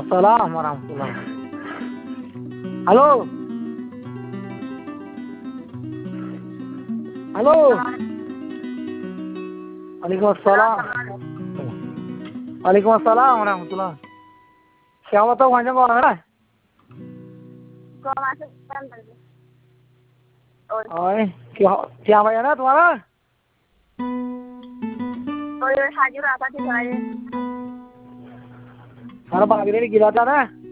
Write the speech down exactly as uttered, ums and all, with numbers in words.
Waalaikumsalam warahmatullahi. Halo. Halo. Waalaikumsalam. Waalaikumsalam warahmatullahi. Siapa tahu macam kau mana? Kau masuk kan tadi. ओए क्या क्या भैया ना तुम्हारा तो ये हाजिर आता थी भाई हमारा बागरे ने गिरा था ना